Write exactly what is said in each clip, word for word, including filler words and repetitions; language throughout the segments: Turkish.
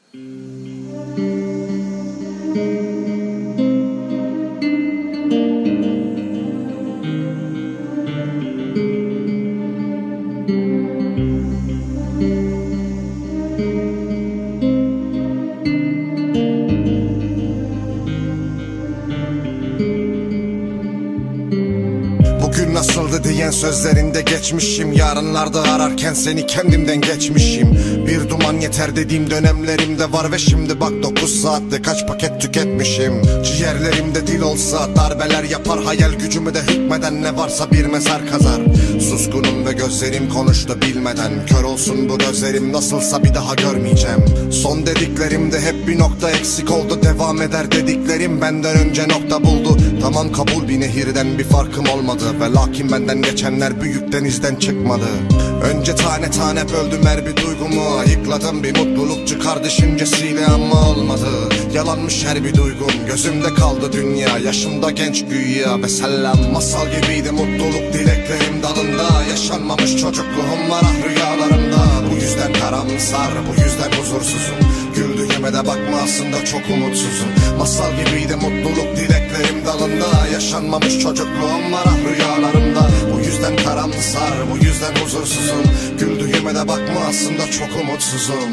Bugün nasıldı diyen sözlerinde geçmişim. Yarınlarda ararken seni kendimden geçmişim. Bir duman yeter dediğim dönemlerimde var ve şimdi bak dokuz saatte kaç paket tüketmişim. Ciğerlerimde dil olsa darbeler yapar, hayal gücümü de hükmeden ne varsa bir mezar kazar. Suskunum ve gözlerim konuştu bilmeden, kör olsun bu gözlerim nasılsa bir daha görmeyeceğim. Son dediklerimde hep bir nokta eksik oldu, devam eder dediklerim benden önce nokta buldu. Tamam kabul, bir nehirden bir farkım olmadı ve lakin benden geçenler büyük denizden çıkmadı. Önce tane tane böldüm her bir duygumu, ayıkladım bir mutluluk çıkar düşüncesiyle ama olmadı. Yalanmış her bir duygum, gözümde kaldı dünya, yaşımda genç güya ve selam. Masal gibiydi mutluluk dileklerim dalında, yaşanmamış çocukluğum var ah rüyalarımda. Bu yüzden karamsar, bu yüzden huzursuzum, güldüğüme de bakma aslında çok umutsuzum. Masal gibiydi mutluluk dileklerim dalında, yaşanmamış çocukluğum var ah rüyalarımda. Bu yüzden karamsar, bu yüzden huzursuzum, güldüğüme de bakma aslında çok umutsuzum.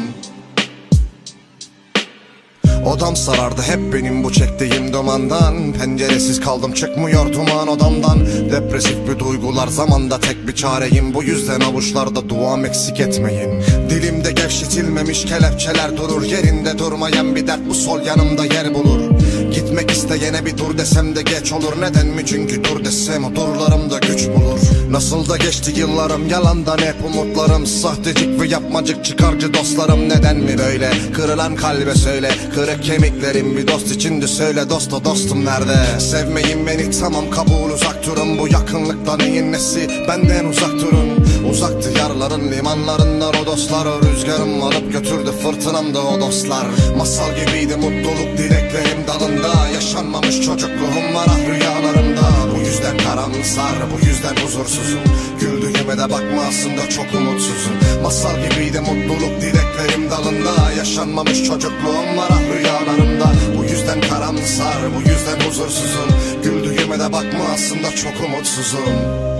Odam sarardı hep benim bu çektiğim dumandan, penceresiz kaldım çıkmıyor duman odamdan. Depresif bir duygular zamanda tek bir çareyim, bu yüzden avuçlarda duam eksik etmeyin. Dilimde gevşetilmemiş kelepçeler durur, yerinde durmayan bir dert bu sol yanımda yer bulur. Gitmek isteyene bir dur desem de geç olur, neden mi? Çünkü dur desem o durlarımda güç bulur. Nasıl da geçti yıllarım, yalandan hep umutlarım, sahtecik ve yapmacık çıkarcı dostlarım. Neden mi böyle? Kırılan kalbe söyle, kırık kemiklerim bir dost içindi, söyle dosta dostum nerede? Sevmeyin beni tamam kabul, uzak durun, bu yakınlıkta neyin nesi, benden uzak durun. Uzaktı yarların limanlarından o dostlar, o rüzgarım alıp götürdü fırtınamda o dostlar. Masal gibiydi mutluluk dileklerim dalında, yaşanmamış çocukluğum var ah rüyalarımda. Bu yüzden karamsar, bu yüzden huzursuzum, güldüğüme de bakma aslında çok umutsuzum. Masal gibiydi mutluluk dileklerim dalında, yaşanmamış çocukluğum var ah rüyalarımda. Bu yüzden karamsar, bu yüzden huzursuzum, güldüğüme de bakma aslında çok umutsuzum.